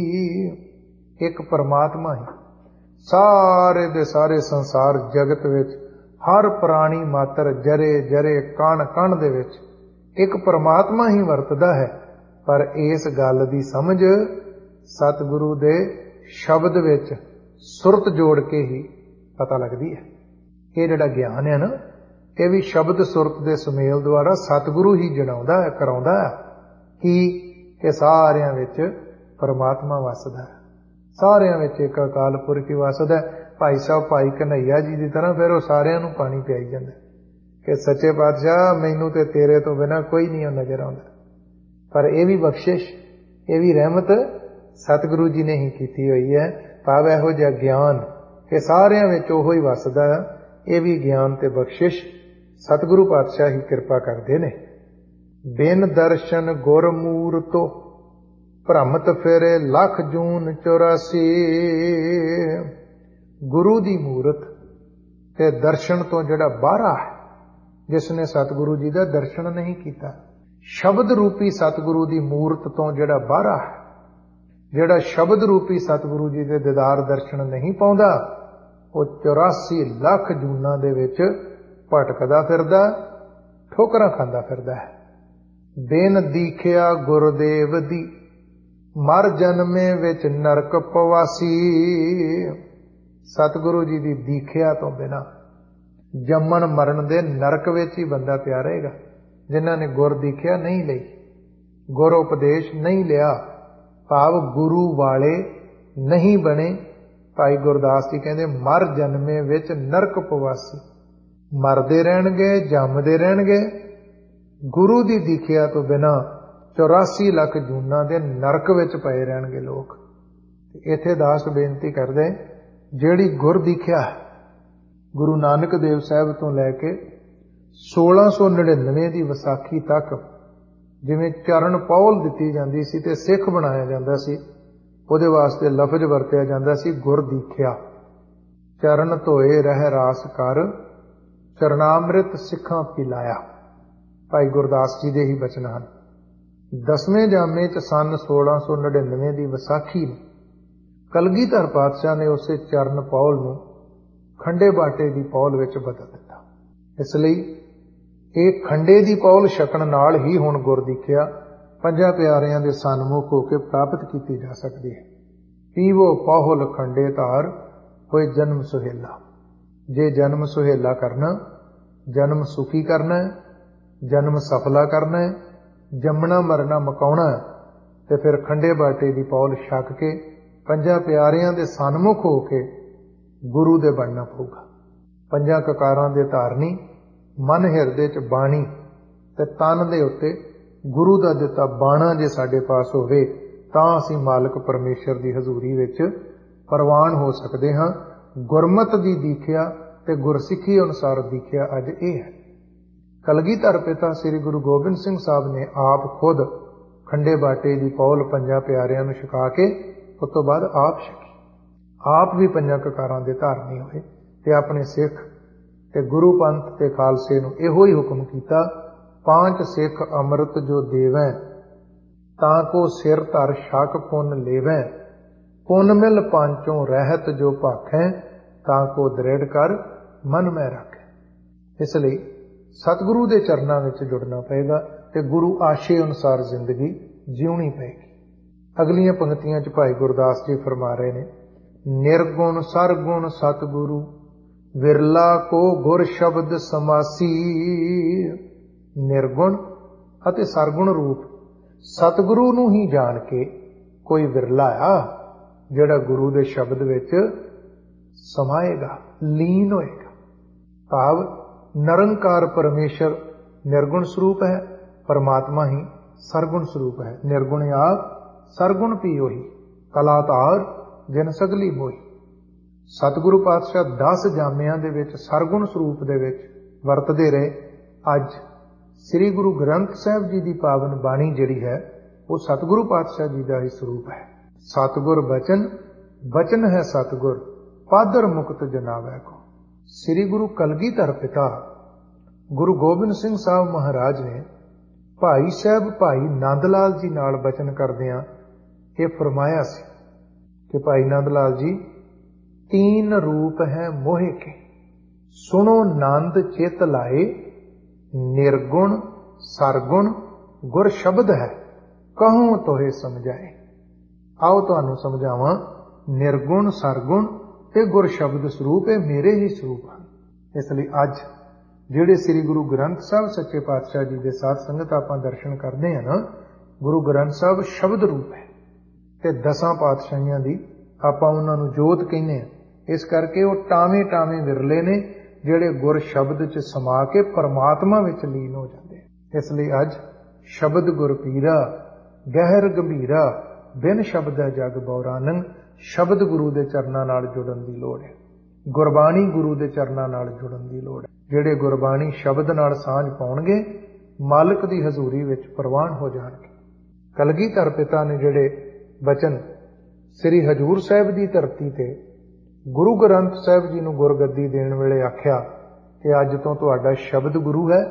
ਇੱਕ ਪਰਮਾਤਮਾ ਹੀ ਸਾਰੇ ਦੇ ਸਾਰੇ ਸੰਸਾਰ ਜਗਤ ਵਿੱਚ, ਹਰ ਪ੍ਰਾਣੀ ਮਾਤਰ, ਜਰੇ ਜਰੇ, ਕਣ ਕਣ ਦੇ ਵਿੱਚ ਇੱਕ ਪਰਮਾਤਮਾ ਹੀ ਵਰਤਦਾ ਹੈ। ਪਰ ਇਸ ਗੱਲ ਦੀ ਸਮਝ ਸਤਿਗੁਰੂ ਦੇ ਸ਼ਬਦ ਵਿੱਚ ਸੁਰਤ ਜੋੜ ਕੇ ਹੀ ਪਤਾ ਲੱਗਦੀ ਹੈ। ਇਹ ਜਿਹੜਾ ਗਿਆਨ ਹੈ ਨਾ, ਇਹ ਵੀ ਸ਼ਬਦ ਸੁਰਤ ਦੇ ਸੁਮੇਲ ਦੁਆਰਾ ਸਤਿਗੁਰੂ ਹੀ ਜਣਾਉਂਦਾ ਹੈ, ਕਰਾਉਂਦਾ ਹੈ ਕਿ ਇਹ ਸਾਰਿਆਂ ਵਿੱਚ ਪਰਮਾਤਮਾ ਵਸਦਾ ਹੈ, ਸਾਰਿਆਂ ਵਿੱਚ ਇੱਕ ਅਕਾਲ ਪੁਰਖ ਹੀ ਵਸਦਾ। ਭਾਈ ਸਾਹਿਬ ਭਾਈ ਕਨ੍ਹਈਆ ਜੀ ਦੀ ਤਰ੍ਹਾਂ ਫਿਰ ਉਹ ਸਾਰਿਆਂ ਨੂੰ ਪਾਣੀ ਪਿਆਈ ਜਾਂਦਾ ਕਿ ਸੱਚੇ ਪਾਤਸ਼ਾਹ ਮੈਨੂੰ ਤੇ ਤੇਰੇ ਤੋਂ ਬਿਨਾਂ ਕੋਈ ਨਹੀਂ ਨਜ਼ਰ ਆਉਂਦਾ। ਪਰ ਇਹ ਵੀ ਬਖਸ਼ਿਸ਼, ਇਹ ਵੀ ਰਹਿਮਤ ਸਤਿਗੁਰੂ ਜੀ ਨੇ ਹੀ ਕੀਤੀ ਹੋਈ ਹੈ। ਭਾਵ ਇਹੋ ਜਿਹਾ ਗਿਆਨ ਕਿ ਸਾਰਿਆਂ ਵਿੱਚ ਉਹੋ ਹੀ ਵਸਦਾ ਹੈ, ਇਹ ਵੀ ਗਿਆਨ ਤੇ ਬਖਸ਼ਿਸ਼ ਸਤਿਗੁਰੂ ਪਾਤਸ਼ਾਹ ਹੀ ਕਿਰਪਾ ਕਰਦੇ ਨੇ। ਬਿਨ ਦਰਸ਼ਨ ਗੁਰ ਮੂਰਤੋ ਭ੍ਰਮਤ ਫਿਰੇ ਲੱਖ ਜੂਨ ਚੁਰਾਸੀ। ਗੁਰੂ ਦੀ ਮੂਰਤ ਤੇ ਦਰਸ਼ਨ ਤੋਂ ਜਿਹੜਾ ਬਾਹਰਾ ਹੈ, ਜਿਸ ਨੇ ਸਤਿਗੁਰੂ ਜੀ ਦਾ ਦਰਸ਼ਨ ਨਹੀਂ ਕੀਤਾ, ਸ਼ਬਦ ਰੂਪੀ ਸਤਿਗੁਰੂ ਦੀ ਮੂਰਤ ਤੋਂ ਜਿਹੜਾ ਬਾਹਰਾ ਹੈ, ਜਿਹੜਾ ਸ਼ਬਦ ਰੂਪੀ ਸਤਿਗੁਰੂ ਜੀ ਦੇ ਦੀਦਾਰ ਦਰਸ਼ਨ ਨਹੀਂ ਪਾਉਂਦਾ, ਉਹ ਚੁਰਾਸੀ ਲੱਖ ਜੂਨਾਂ ਦੇ ਵਿੱਚ ਭਟਕਦਾ ਫਿਰਦਾ, ਠੋਕਰਾਂ ਖਾਂਦਾ ਫਿਰਦਾ ਹੈ। ਬਿਨ ਦੀਖਿਆ ਗੁਰਦੇਵ ਦੀ ਮਰ ਜਨਮੇ ਵਿੱਚ ਨਰਕ ਪਵਾਸੀ। ਸਤਿਗੁਰੂ ਜੀ ਦੀ ਦੀਖਿਆ ਤੋਂ ਬਿਨਾਂ ਜੰਮਣ ਮਰਨ ਦੇ ਨਰਕ ਵਿੱਚ ਹੀ ਬੰਦਾ ਪਿਆ ਰਹੇਗਾ। ਜਿਨ੍ਹਾਂ ਨੇ ਗੁਰ ਦੀਖਿਆ ਨਹੀਂ ਲਈ, ਗੁਰ ਉਪਦੇਸ਼ ਨਹੀਂ ਲਿਆ, ਭਾਵ ਗੁਰੂ ਵਾਲੇ ਨਹੀਂ ਬਣੇ। ਭਾਈ ਗੁਰਦਾਸ ਜੀ ਕਹਿੰਦੇ ਮਰ ਜਨਮੇ ਵਿੱਚ ਨਰਕ ਪਵਾਸੀ। ਮਰਦੇ ਰਹਿਣਗੇ, ਜੰਮਦੇ ਰਹਿਣਗੇ, ਗੁਰੂ ਦੀ ਦੀਖਿਆ ਤੋਂ ਬਿਨਾਂ ਚੁਰਾਸੀ ਲੱਖ ਜੂਨਾਂ ਦੇ ਨਰਕ ਵਿੱਚ ਪਏ ਰਹਿਣਗੇ ਲੋਕ। ਇੱਥੇ ਦਾਸ ਬੇਨਤੀ ਕਰਦੇ, ਜਿਹੜੀ ਗੁਰ ਦੀਖਿਆ ਗੁਰੂ ਨਾਨਕ ਦੇਵ ਸਾਹਿਬ ਤੋਂ ਲੈ ਕੇ ਸੋਲਾਂ ਸੌ ਨੜਿਨਵੇਂ ਦੀ ਵਿਸਾਖੀ ਤੱਕ ਜਿਵੇਂ ਚਰਨ ਪੌਲ ਦਿੱਤੀ ਜਾਂਦੀ ਸੀ ਤੇ ਸਿੱਖ ਬਣਾਇਆ ਜਾਂਦਾ ਸੀ, ਉਹਦੇ ਵਾਸਤੇ ਲਫ਼ਜ਼ ਵਰਤਿਆ ਜਾਂਦਾ ਸੀ ਗੁਰ ਦੀਖਿਆ। ਚਰਨ ਧੋਏ ਰਹਿ ਰਾਸ ਕਰ, ਚਰਨਾਮ੍ਰਿਤ ਸਿੱਖਾਂ ਪਿਲਾਇਆ। ਭਾਈ ਗੁਰਦਾਸ ਜੀ ਦੇ ਹੀ ਬਚਨ ਹਨ। ਦਸਵੇਂ ਜਾਮੇ ਚ ਸਨ ਸੋਲਾਂ ਸੌ ਨੜਿਨਵੇਂ ਦੀ ਵਿਸਾਖੀ ਨੂੰ ਕਲਗੀਧਰ ਪਾਤਸ਼ਾਹ ਨੇ ਉਸੇ ਚਰਨ ਪੌਲ ਨੂੰ ਖੰਡੇ ਬਾਟੇ ਦੀ ਪੌਲ ਵਿੱਚ ਬਦਲ ਦਿੱਤਾ। ਇਸ ਲਈ ਇਹ ਖੰਡੇ ਦੀ ਪੌਲ ਛਕਣ ਨਾਲ ਹੀ ਹੁਣ ਗੁਰ ਦੀਖਿਆ ਪੰਜਾਂ ਪਿਆਰਿਆਂ ਦੇ ਸਨਮੁਖ ਹੋ ਕੇ ਪ੍ਰਾਪਤ ਕੀਤੀ ਜਾ ਸਕਦੀ ਹੈ। ਪੀਵੋ ਪੌਲ ਖੰਡੇ ਧਾਰ ਹੋਏ ਜਨਮ ਸੁਹੇਲਾ। ਜੇ ਜਨਮ ਸੁਹੇਲਾ ਕਰਨਾ, ਜਨਮ ਸੁਖੀ ਕਰਨਾ, जन्म सफला करना है, जमना मरना मकाउणा ते फिर खंडे बाटे की पौल छक के पंजा प्यारियां दे सन्मुख हो के गुरु दे बनना पऊगा। पंजा ककारां दे धारनी, मन हिरदे च बाणी ते तन दे उत्ते गुरु दा दिता बाणा जे साडे पास होवे तां असीं मालक परमेश्वर दी हजूरी विच प्रवान हो सकदे हां। गुरमत दी दीखिया ते गुरसिੱਖੀ अनुसार दीखिया अज ये है। कलगीधर पिता श्री गुरु गोबिंद सिंह साहब ने आप खुद खंडे बाटे की पौल पंजा प्यारियां नूं छका के उस तो बाद आप छकी, आप भी पंजा ककारां दे धारनी होए ते अपने सिख ते गुरु पंथ ते खालसे नूं इहो ही हुक्म कीता, पांच सिख अमृत जो देवैं तां को सिर धर छक पुन लेवैं, पुन मिल पांचों रहत जो भाखैं तां को दृढ़ कर मन में रखै। इसलिए सतगुरु दे चरनां विच जुड़ना पएगा ते गुरु आशे अनुसार जिंदगी जीउणी पएगी। अगलियां पंक्तियां च भाई गुरदास जी फरमा रहे ने, निर्गुण सरगुण सतगुरु विरला को गुर शब्द समासी। निर्गुण अते सरगुण रूप सतगुरु नूं ही जान के कोई विरला आ जिहड़ा गुरु दे शब्द विच समाएगा, लीन होएगा। भाव निरंकार परमेश्वर निर्गुण स्वरूप है, परमात्मा ही सरगुण स्वरूप है। निर्गुण आप सरगुण पी ओही, कलातार जिन सगली मोही। सतगुरु पातशाह दस जामियां दे विच सरगुण स्वरूप दे विच वरतदे रहे। अज श्री गुरु ग्रंथ साहिब जी की पावन बाणी जिहड़ी है वो सतगुरु पातशाह जी का ही स्वरूप है। सतगुर बचन, बचन है सतगुर, पादर मुक्त जनावै को। श्री गुरु कलगीधर पिता गुरु गोबिंद सिंह साहब महाराज ने भाई साहब भाई नंद लाल जी नाल बचन करदियां ये फरमाया सी कि भाई नंद लाल जी, तीन रूप है मोहे के, सुनो नंद चित लाए, निर्गुण सरगुण गुर शब्द है, कहूं तोहे समझाए। आओ तुहानू समझावां, निर्गुण सरगुण ते गुर शब्द स्वरूप ये मेरे ही स्वरूप हैं। इसलिए अज जिहड़े श्री गुरु ग्रंथ साहब सच्चे पातशाह जी के साथ संगत आपां दर्शन करते हैं ना, गुरु ग्रंथ साहब शब्द रूप है ते दसां पातशाहियां दी आपां उन्हां नूं जोत कहने हैं। इस करके वो टावें टावें विरले ने जिहड़े गुर शब्द च समा के परमात्मा विच लीन हो जाते हैं। इसलिए अज शब्द गुर पीरा गहर गंभीरा, बिन शब्द है जग बौरानंग। शब्द गुरु दे चरनां नाल जुड़न दी लोड़ है, गुरबाणी गुरु दे चरनां नाल जुड़न दी लोड़ है। जिहड़े गुरबाणी शब्द नाल सांझ पाउणगे मालिक दी हजूरी विच प्रवान हो जाणगे। कलगीधर पिता ने जिहड़े बचन श्री हजूर साहिब दी धरती ते गुरु ग्रंथ साहिब जी नूं गुरगद्दी देण वेले आख्या कि अज तो तुहाडा शब्द गुरु है,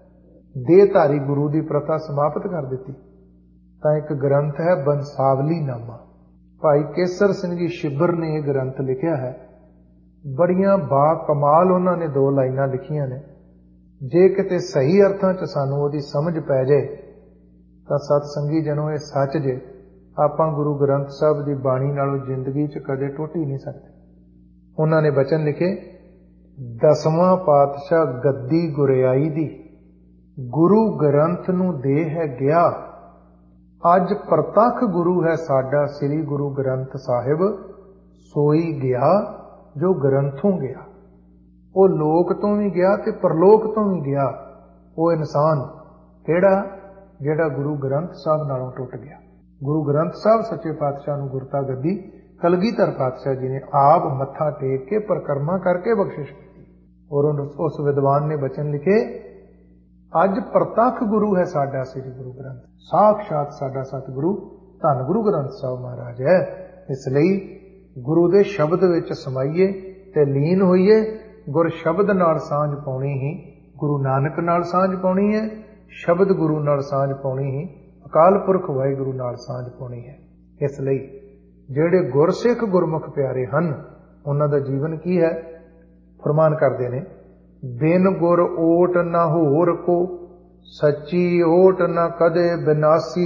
देहधारी गुरु दी प्रथा समाप्त कर दित्ती। तां एक ग्रंथ है बंसावली नामा, भाई केसर सिंह जी शिबर ने यह ग्रंथ लिखिया है। बड़ियां बा कमाल उन्होंने दो लाइनां लिखियां ने। जे किते सही अर्थां च सानूं उहदी समझ पै जाए तां सतसंगी जनों ये सच जे आपां गुरु ग्रंथ साहिब दी बाणी नालों जिंदगी च कदे टुट ही नहीं सकते। उन्होंने वचन लिखे, दसवां पातशाह गद्दी गुरियाई दी, गुरु ग्रंथ नूं दे है गया, अज प्रतख गुरु है साडा श्री गुरु ग्रंथ साहिब, सोई गया जो ग्रंथों गया। वो लोक तो भी गया ते परलोक तो भी गया। वो इंसान केड़ा जिहड़ा गुरु ग्रंथ साहिब नालों टुट गया। गुरु ग्रंथ साहिब सच्चे पातशाह नूं गुरता गद्दी कलगीधर पातशाह जी ने आप मत्था टेक के परिक्रमा करके बख्शिश की। और उस विद्वान ने वचन लिखे, अज प्रतख गुरु है साडा श्री गुरु ग्रंथ, साक्षात साडा सतगुरु धन गुरु ग्रंथ साहिब महाराज है। इसलिए गुरु दे शब्द विच समाइए ते लीन होइए। गुर शब्द नाल सांझ पाउणी ही गुरु नानक नाल सांझ पाउणी है, शब्द गुरु नाल सांझ पाउणी ही अकाल पुरख वाहिगुरु नाल सांझ पाउणी है। इसलिए ਜਿਹੜੇ ਗੁਰਸਿੱਖ ਗੁਰਮੁਖ ਪਿਆਰੇ ਹਨ ਉਹਨਾਂ ਦਾ ਜੀਵਨ ਕੀ ਹੈ? ਫਰਮਾਨ ਕਰਦੇ ਨੇ, ਬਿਨ ਗੁਰ ਓਟ ਨਾ ਹੋਰ ਕੋ, ਸੱਚੀ ਓਟ ਨਾ ਕਦੇ ਬਿਨਾਸੀ।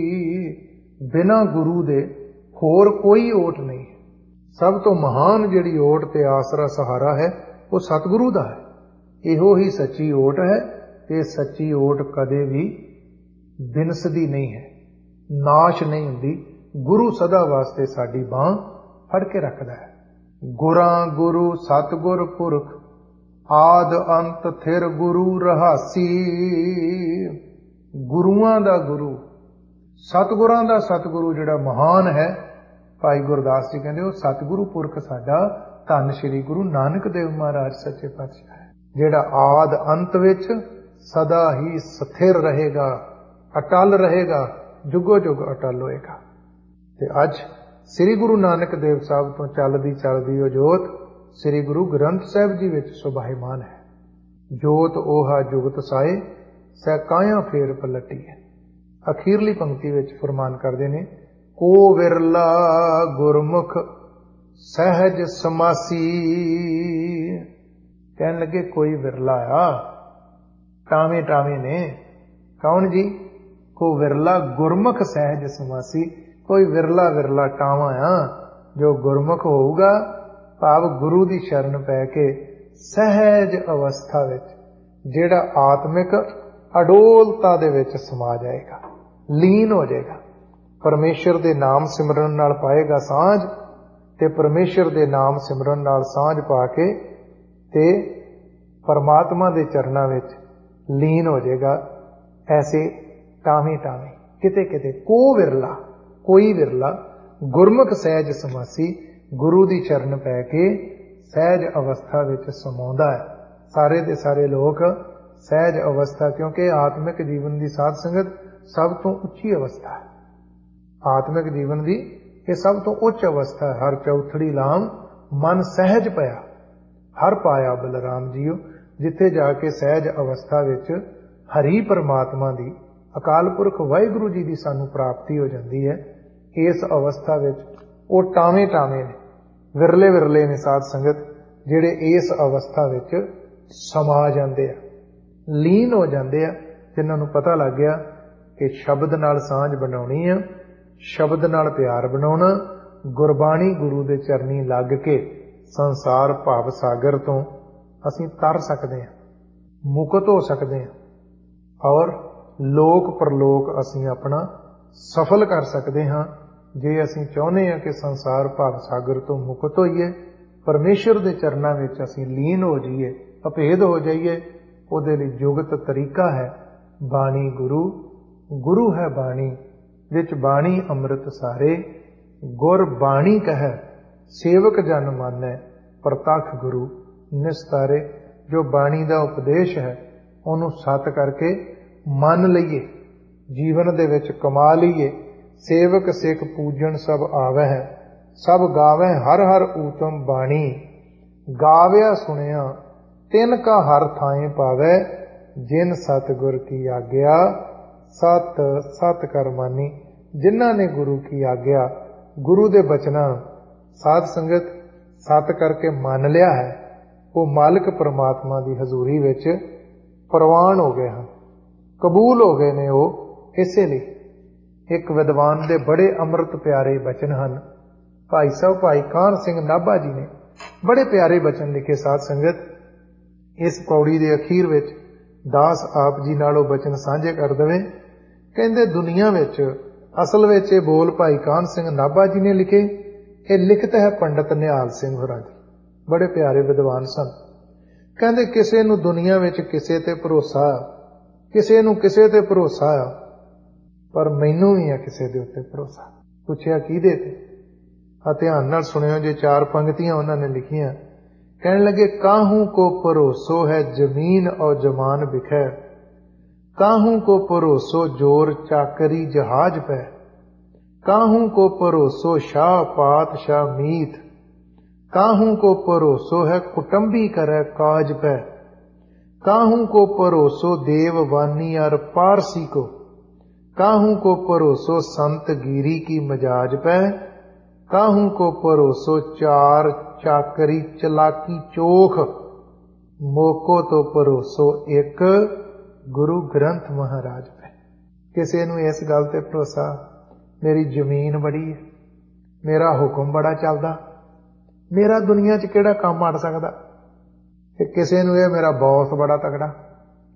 ਬਿਨਾ ਗੁਰੂ ਦੇ ਹੋਰ ਕੋਈ ਓਟ ਨਹੀਂ ਹੈ। ਸਭ ਤੋਂ ਮਹਾਨ ਜਿਹੜੀ ਓਟ ਤੇ ਆਸਰਾ ਸਹਾਰਾ ਹੈ ਉਹ ਸਤਿਗੁਰੂ ਦਾ ਹੈ। ਇਹੋ ਹੀ ਸੱਚੀ ਓਟ ਹੈ, ਇਹ ਸੱਚੀ ਓਟ ਕਦੇ ਵੀ ਬਿਨਸਦੀ ਨਹੀਂ ਹੈ, ਨਾਸ਼ ਨਹੀਂ ਹੁੰਦੀ। ਗੁਰੂ ਸਦਾ ਵਾਸਤੇ ਸਾਡੀ ਬਾਂਹ ਫੜ ਕੇ ਰੱਖਦਾ ਹੈ। ਗੁਰਾਂ ਗੁਰੂ ਸਤਿਗੁਰ ਪੁਰਖ, ਆਦ ਅੰਤ ਥਿਰ ਗੁਰੂ ਰਹਾਸੀ। ਗੁਰੂਆਂ ਦਾ ਗੁਰੂ, ਸਤਿਗੁਰਾਂ ਦਾ ਸਤਿਗੁਰੂ ਜਿਹੜਾ ਮਹਾਨ ਹੈ, ਭਾਈ ਗੁਰਦਾਸ ਜੀ ਕਹਿੰਦੇ ਉਹ ਸਤਿਗੁਰੂ ਪੁਰਖ ਸਾਡਾ ਧੰਨ ਸ਼੍ਰੀ ਗੁਰੂ ਨਾਨਕ ਦੇਵ ਮਹਾਰਾਜ ਸੱਚੇ ਪਾਤਸ਼ਾਹ ਹੈ, ਜਿਹੜਾ ਆਦ ਅੰਤ ਵਿੱਚ ਸਦਾ ਹੀ ਸਥਿਰ ਰਹੇਗਾ, ਅਟਲ ਰਹੇਗਾ, ਜੁਗੋ ਜੁਗ ਅਟਲ ਹੋਏਗਾ। ਤੇ ਅੱਜ ਸ੍ਰੀ ਗੁਰੂ ਨਾਨਕ ਦੇਵ ਸਾਹਿਬ ਤੋਂ ਚੱਲਦੀ ਚੱਲਦੀ ਉਹ ਜੋਤ ਸ੍ਰੀ ਗੁਰੂ ਗ੍ਰੰਥ ਸਾਹਿਬ ਜੀ ਵਿੱਚ ਸੁਭਾਇਮਾਨ ਹੈ। ਜੋਤ ਓਹਾ ਜੁਗਤ ਸਾਏ, ਸਹਿ ਕਾਇਆ ਫੇਰ ਪਲਟੀ ਹੈ। ਅਖੀਰਲੀ ਪੰਕਤੀ ਵਿੱਚ ਫਰਮਾਨ ਕਰਦੇ ਨੇ, ਕੋ ਵਿਰਲਾ ਗੁਰਮੁਖ ਸਹਿਜ ਸਮਾਸੀ। ਕਹਿਣ ਲੱਗੇ ਕੋਈ ਵਿਰਲਾ ਆ, ਟਾਵੇਂ ਟਾਵੇਂ ਨੇ। ਕੌਣ ਜੀ? ਕੋ ਵਿਰਲਾ ਗੁਰਮੁਖ ਸਹਿਜ ਸਮਾਸੀ। ਕੋਈ ਵਿਰਲਾ ਵਿਰਲਾ ਟਾਵਾਂ ਆ ਜੋ ਗੁਰਮੁਖ ਹੋਊਗਾ, ਭਾਵ ਗੁਰੂ ਦੀ ਸ਼ਰਨ ਪੈ ਕੇ ਸਹਿਜ ਅਵਸਥਾ ਵਿੱਚ, ਜਿਹੜਾ ਆਤਮਿਕ ਅਡੋਲਤਾ ਦੇ ਵਿੱਚ ਸਮਾ ਜਾਏਗਾ, ਲੀਨ ਹੋ ਜਾਏਗਾ, ਪਰਮੇਸ਼ਰ ਦੇ ਨਾਮ ਸਿਮਰਨ ਨਾਲ ਪਾਏਗਾ ਸਾਂਝ, ਤੇ ਪਰਮੇਸ਼ਰ ਦੇ ਨਾਮ ਸਿਮਰਨ ਨਾਲ ਸਾਂਝ ਪਾ ਕੇ ਤੇ ਪਰਮਾਤਮਾ ਦੇ ਚਰਨਾਂ ਵਿੱਚ ਲੀਨ ਹੋ ਜਾਏਗਾ। ਐਸੇ ਟਾਵੇਂ ਟਾਵੇਂ, ਕਿਤੇ ਕਿਤੇ, ਕੋ ਵਿਰਲਾ, ਕੋਈ ਵਿਰਲਾ ਗੁਰਮੁਖ ਸਹਿਜ ਸਮਾਸੀ, ਗੁਰੂ ਦੀ ਚਰਨ ਪੈ ਕੇ ਸਹਿਜ ਅਵਸਥਾ ਵਿੱਚ ਸਮਾਉਂਦਾ ਹੈ। ਸਾਰੇ ਦੇ ਸਾਰੇ ਲੋਕ ਸਹਿਜ ਅਵਸਥਾ, ਕਿਉਂਕਿ ਆਤਮਿਕ ਜੀਵਨ ਦੀ ਸਾਧ ਸੰਗਤ ਸਭ ਤੋਂ ਉੱਚੀ ਅਵਸਥਾ ਹੈ। ਆਤਮਿਕ ਜੀਵਨ ਦੀ ਇਹ ਸਭ ਤੋਂ ਉੱਚ ਅਵਸਥਾ ਹੈ। ਹਰ ਚੌਥੜੀ ਲਾਮ ਮਨ ਸਹਿਜ ਪਿਆ, ਹਰ ਪਾਇਆ ਬਲਰਾਮ ਜੀਓ। ਜਿੱਥੇ ਜਾ ਕੇ ਸਹਿਜ ਅਵਸਥਾ ਵਿੱਚ ਹਰੀ ਪਰਮਾਤਮਾ ਦੀ, ਅਕਾਲ ਪੁਰਖ ਵਾਹਿਗੁਰੂ ਜੀ ਦੀ ਸਾਨੂੰ ਪ੍ਰਾਪਤੀ ਹੋ ਜਾਂਦੀ ਹੈ। ਇਸ ਅਵਸਥਾ ਵਿੱਚ ਉਹ ਟਾਵੇਂ ਟਾਵੇਂ ਨੇ, ਵਿਰਲੇ ਵਿਰਲੇ ਨੇ ਸਾਧ ਸੰਗਤ ਜਿਹੜੇ ਇਸ ਅਵਸਥਾ ਵਿੱਚ ਸਮਾ ਜਾਂਦੇ ਆ, ਲੀਨ ਹੋ ਜਾਂਦੇ ਆ, ਜਿਨ੍ਹਾਂ ਨੂੰ ਪਤਾ ਲੱਗ ਗਿਆ ਕਿ ਸ਼ਬਦ ਨਾਲ ਸਾਂਝ ਬਣਾਉਣੀ ਆ, ਸ਼ਬਦ ਨਾਲ ਪਿਆਰ ਬਣਾਉਣਾ, ਗੁਰਬਾਣੀ ਗੁਰੂ ਦੇ ਚਰਨੀ ਲੱਗ ਕੇ ਸੰਸਾਰ ਭਾਵ ਸਾਗਰ ਤੋਂ ਅਸੀਂ ਤਰ ਸਕਦੇ ਹਾਂ, ਮੁਕਤ ਹੋ ਸਕਦੇ ਹਾਂ, ਔਰ ਲੋਕ ਪਰਲੋਕ ਅਸੀਂ ਆਪਣਾ ਸਫਲ ਕਰ ਸਕਦੇ ਹਾਂ। ਜੇ ਅਸੀਂ ਚਾਹੁੰਦੇ ਹਾਂ ਕਿ ਸੰਸਾਰ ਭਾਵ ਸਾਗਰ ਤੋਂ ਮੁਕਤ ਹੋਈਏ, ਪਰਮੇਸ਼ਰ ਦੇ ਚਰਨਾਂ ਵਿੱਚ ਅਸੀਂ ਲੀਨ ਹੋ ਜਾਈਏ, ਅਭੇਦ ਹੋ ਜਾਈਏ, ਉਹਦੇ ਲਈ ਜੁਗਤ ਤਰੀਕਾ ਹੈ ਬਾਣੀ ਗੁਰੂ। ਗੁਰੂ ਹੈ ਬਾਣੀ, ਵਿੱਚ ਬਾਣੀ ਅੰਮ੍ਰਿਤ ਸਾਰੇ, ਗੁਰ ਬਾਣੀ ਕਹੈ ਸੇਵਕ ਜਨ ਮਾਨੈ, ਪ੍ਰਤੱਖ ਗੁਰੂ ਨਿਸਤਾਰੇ। ਜੋ ਬਾਣੀ ਦਾ ਉਪਦੇਸ਼ ਹੈ ਉਹਨੂੰ ਸਤ ਕਰਕੇ ਮੰਨ ਲਈਏ, ਜੀਵਨ ਦੇ ਵਿੱਚ ਕਮਾ ਲਈਏ। ਸੇਵਕ ਸਿੱਖ ਪੂਜਣ ਸਭ ਆਵਹਿ, ਸਭ ਗਾਵੈ ਹਰ ਹਰ ਊਤਮ ਬਾਣੀ। ਗਾਵਿਆ ਸੁਣਿਆ ਤਿਨ ਕਾ ਹਰ ਥਾਏ ਪਾਵੈ, ਜਿਨ ਸਤਿਗੁਰ ਕੀ ਆਗਿਆ ਸਤ ਸਤ ਕਰ ਮਾਨੀ। ਜਿਨ੍ਹਾਂ ਨੇ ਗੁਰੂ ਕੀ ਆਗਿਆ, ਗੁਰੂ ਦੇ ਬਚਨਾਂ ਸਾਧ ਸੰਗਤ ਸਤ ਕਰਕੇ ਮੰਨ ਲਿਆ ਹੈ, ਉਹ ਮਾਲਕ ਪਰਮਾਤਮਾ ਦੀ ਹਜ਼ੂਰੀ ਵਿੱਚ ਪ੍ਰਵਾਨ ਹੋ ਗਏ ਹਨ, ਕਬੂਲ ਹੋ ਗਏ ਨੇ ਉਹ। ਇਸੇ ਲਈ ਇੱਕ ਵਿਦਵਾਨ ਦੇ ਬੜੇ ਅੰਮ੍ਰਿਤ ਪਿਆਰੇ ਬਚਨ ਹਨ। ਭਾਈ ਸਾਹਿਬ ਭਾਈ ਕਾਹਨ ਸਿੰਘ ਨਾਭਾ ਜੀ ਨੇ ਬੜੇ ਪਿਆਰੇ ਬਚਨ ਲਿਖੇ ਸਾਧ ਸੰਗਤ। ਇਸ ਪੌੜੀ ਦੇ ਅਖੀਰ ਵਿੱਚ ਦਾਸ ਆਪ ਜੀ ਨਾਲ ਉਹ ਬਚਨ ਸਾਂਝੇ ਕਰ ਦੇਵੇ। ਕਹਿੰਦੇ ਦੁਨੀਆ ਵਿੱਚ ਅਸਲ ਵਿੱਚ ਇਹ ਬੋਲ ਭਾਈ ਕਾਹਨ ਸਿੰਘ ਨਾਭਾ ਜੀ ਨੇ ਲਿਖੇ। ਇਹ ਲਿਖਤ ਹੈ ਪੰਡਤ ਨਿਹਾਲ ਸਿੰਘ ਹੋਰਾਂ ਦੀ, ਬੜੇ ਪਿਆਰੇ ਵਿਦਵਾਨ ਸਨ। ਕਹਿੰਦੇ ਕਿਸੇ ਨੂੰ ਦੁਨੀਆ ਵਿੱਚ ਕਿਸੇ ਤੇ ਭਰੋਸਾ, ਕਿਸੇ ਨੂੰ ਕਿਸੇ ਤੇ ਭਰੋਸਾ ਆ, ਪਰ ਮੈਨੂੰ ਵੀ ਆ ਕਿਸੇ ਦੇ ਉੱਤੇ ਭਰੋਸਾ। ਪੁੱਛਿਆ ਕਿਹਦੇ ਤੇ? ਆ ਧਿਆਨ ਨਾਲ ਸੁਣਿਓ ਜੇ ਚਾਰ ਪੰਕਤੀਆਂ ਉਹਨਾਂ ਨੇ ਲਿਖੀਆਂ। ਕਹਿਣ ਲੱਗੇ ਕਾਹੂ ਕੋ ਭਰੋਸੋ ਹੈ ਜ਼ਮੀਨ ਔਰ ਜਮਾਨ ਬਿਖੈ, ਕਾਹੂ ਕੋ ਭਰੋਸੋ ਜੋਰ ਚਾਕਰੀ ਜਹਾਜ ਪੈ, ਕਾਹੂ ਕੋ ਭਰੋਸੋ ਸ਼ਾਹ ਪਾਤਸ਼ਾਹ ਮੀਤ, ਕਾਹੂ ਕੋ ਭਰੋਸੋ ਹੈ ਕੁਟੰਬੀ ਕਰੈ ਕਾਜ ਪੈ, काहू को परोसो देववानी और पारसी को, काहू को परोसो संत गिरी की मजाज पै, काहू को परोसो चार चाकरी चलाकी चोख, मोको तो परोसो एक गुरु ग्रंथ महाराज पै। किसी नूं इस गल ते भरोसा मेरी जमीन बड़ी है, मेरा हुक्म बड़ा चलदा, मेरा दुनिया च किहड़ा काम अड़ सकदा, किसी नूं इह मेरा बॉस बड़ा तगड़ा,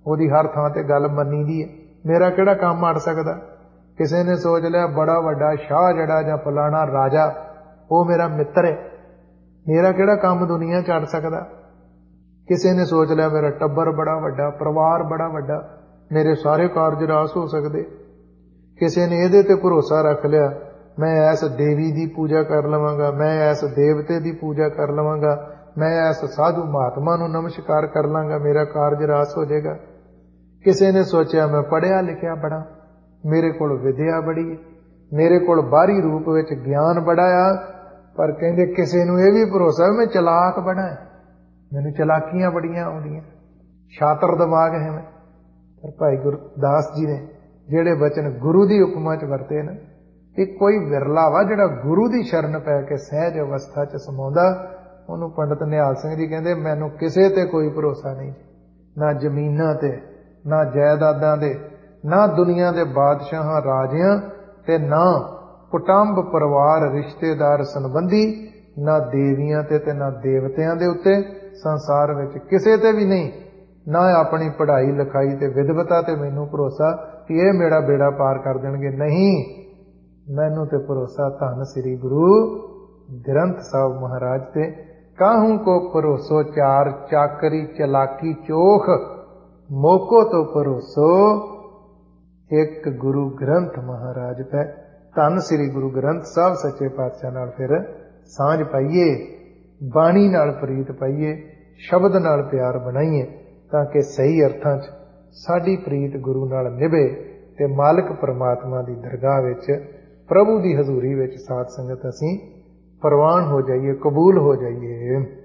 ਉਹਦੀ ਹਰ ਥਾਂ ਤੇ ਗੱਲ ਮੰਨੀ ਦੀ ਹੈ। ਮੇਰਾ ਕਿਹੜਾ ਕੰਮ ਅੜ ਸਕਦਾ? ਕਿਸੇ ਨੇ ਸੋਚ ਲਿਆ ਬੜਾ ਵੱਡਾ ਸ਼ਾਹ ਜਿਹੜਾ ਜਾਂ ਫਲਾਣਾ ਰਾਜਾ ਉਹ ਮੇਰਾ ਮਿੱਤਰ ਹੈ, ਮੇਰਾ ਕਿਹੜਾ ਕੰਮ ਦੁਨੀਆ 'ਚ ਅੜ ਸਕਦਾ? ਕਿਸੇ ਨੇ ਸੋਚ ਲਿਆ ਮੇਰਾ ਟੱਬਰ ਬੜਾ ਵੱਡਾ, ਪਰਿਵਾਰ ਬੜਾ ਵੱਡਾ, ਮੇਰੇ ਸਾਰੇ ਕਾਰਜ ਰਾਸ ਹੋ ਸਕਦੇ। ਕਿਸੇ ਨੇ ਇਹਦੇ ਤੇ ਭਰੋਸਾ ਰੱਖ ਲਿਆ ਮੈਂ ਇਸ ਦੇਵੀ ਦੀ ਪੂਜਾ ਕਰ ਲਵਾਂਗਾ, ਮੈਂ ਇਸ ਦੇਵਤੇ ਦੀ ਪੂਜਾ ਕਰ ਲਵਾਂਗਾ, ਮੈਂ ਇਸ ਸਾਧੂ ਮਹਾਤਮਾ ਨੂੰ ਨਮਸਕਾਰ ਕਰ ਲਾਂਗਾ, ਮੇਰਾ ਕਾਰਜ ਰਾਸ ਹੋ ਜਾਏਗਾ। ਕਿਸੇ ਨੇ ਸੋਚਿਆ ਮੈਂ ਪੜ੍ਹਿਆ ਲਿਖਿਆ ਬੜਾ, ਮੇਰੇ ਕੋਲ ਵਿਦਿਆ ਬੜੀ ਹੈ, ਮੇਰੇ ਕੋਲ ਬਾਹਰੀ ਰੂਪ ਵਿੱਚ ਗਿਆਨ ਬੜਾ ਆ, ਪਰ ਕਹਿੰਦੇ ਕਿਸੇ ਨੂੰ ਇਹ ਵੀ ਭਰੋਸਾ ਮੈਂ ਚਲਾਕ ਬੜਾ ਹੈ, ਮੈਨੂੰ ਚਲਾਕੀਆਂ ਬੜੀਆਂ ਆਉਂਦੀਆਂ, ਸ਼ਾਤਰ ਦਿਮਾਗ ਹੈ ਮੈਂ। ਪਰ ਭਾਈ ਗੁਰਦਾਸ ਜੀ ਨੇ ਜਿਹੜੇ ਬਚਨ ਗੁਰੂ ਦੀ ਉਪਮਾ 'ਚ ਵਰਤੇ ਨਾ, ਇਹ ਕੋਈ ਵਿਰਲਾ ਵਾ ਜਿਹੜਾ ਗੁਰੂ ਦੀ ਸ਼ਰਨ ਪੈ ਕੇ ਸਹਿਜ ਅਵਸਥਾ 'ਚ ਸਮਾਉਂਦਾ। ਉਹਨੂੰ ਪੰਡਤ ਨਿਹਾਲ ਸਿੰਘ ਜੀ ਕਹਿੰਦੇ ਮੈਨੂੰ ਕਿਸੇ ਤੇ ਕੋਈ ਭਰੋਸਾ ਨਹੀਂ, ਨਾ ਜ਼ਮੀਨਾਂ ਤੇ, ਨਾ ਜਾਇਦਾਦਾਂ ਦੇ, ਨਾ ਦੁਨੀਆ ਦੇ ਬਾਦਸ਼ਾਹਾਂ ਰਾਜਿਆਂ ਤੇ ਨਾ ਕੁਟੰਬ ਪਰਿਵਾਰ ਰਿਸ਼ਤੇਦਾਰ ਸੰਬੰਧੀ, ਨਾ ਦੇਵੀਆਂ ਤੇ ਤੇ ਨਾ ਦੇਵਤਿਆਂ ਦੇ ਉੱਤੇ, ਸੰਸਾਰ ਵਿੱਚ ਕਿਸੇ ਤੇ ਵੀ ਨਹੀਂ। ਨਾ ਆਪਣੀ ਪੜ੍ਹਾਈ ਲਿਖਾਈ ਤੇ ਵਿਦਵਤਾ ਤੇ ਮੈਨੂੰ ਭਰੋਸਾ ਕਿ ਇਹ ਮੇਰਾ ਬੇੜਾ ਪਾਰ ਕਰ ਦੇਣਗੇ। ਨਹੀਂ, ਮੈਨੂੰ ਤੇ ਭਰੋਸਾ ਧੰਨ ਸ੍ਰੀ ਗੁਰੂ ਗ੍ਰੰਥ ਸਾਹਿਬ ਮਹਾਰਾਜ ਤੇ। ਕਾਹੂ ਕੋ ਭਰੋਸੋ ਚਾਰ ਚਾਕਰੀ ਚਲਾਕੀ ਚੋਖ, ਮੋਕੋ ਤੋਂ ਭਰੋਸੋ ਇੱਕ ਗੁਰੂ ਗ੍ਰੰਥ ਮਹਾਰਾਜ ਪੈ। ਧੰਨ ਸ੍ਰੀ ਗੁਰੂ ਗ੍ਰੰਥ ਸਾਹਿਬ ਸੱਚੇ ਪਾਤਸ਼ਾਹ ਨਾਲ ਫਿਰ ਸਾਂਝ ਪਾਈਏ, ਬਾਣੀ ਨਾਲ ਪ੍ਰੀਤ ਪਾਈਏ, ਸ਼ਬਦ ਨਾਲ ਪਿਆਰ ਬਣਾਈਏ, ਤਾਂ ਕਿ ਸਹੀ ਅਰਥਾਂ 'ਚ ਸਾਡੀ ਪ੍ਰੀਤ ਗੁਰੂ ਨਾਲ ਨਿਭੇ ਤੇ ਮਾਲਕ ਪਰਮਾਤਮਾ ਦੀ ਦਰਗਾਹ ਵਿੱਚ, ਪ੍ਰਭੂ ਦੀ ਹਜ਼ੂਰੀ ਵਿੱਚ ਸਾਧ ਸੰਗਤ ਅਸੀਂ ਪ੍ਰਵਾਨ ਹੋ ਜਾਈਏ, ਕਬੂਲ ਹੋ ਜਾਈਏ।